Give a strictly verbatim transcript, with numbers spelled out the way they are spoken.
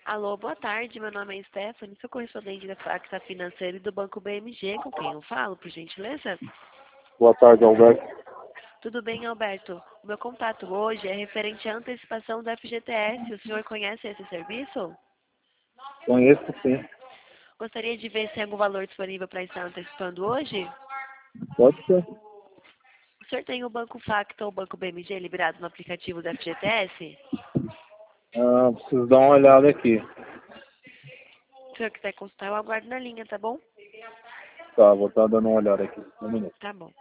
Alô, boa tarde. Meu nome é Stephanie, sou correspondente da Facta Financeira e do Banco B M G, com quem eu falo, por gentileza? Boa tarde, Alberto. Tudo bem, Alberto? O meu contato hoje é referente à antecipação do F G T S. O senhor conhece esse serviço? Conheço, sim. Gostaria de ver se tem algum valor disponível para estar antecipando hoje? Pode ser. O senhor tem o Banco Facta ou o Banco B M G liberado no aplicativo do F G T S? Ah, preciso dar uma olhada aqui. Se o senhor quiser consultar, eu aguardo na linha, tá bom? Tá, vou estar dando uma olhada aqui. Um minuto. Tá bom.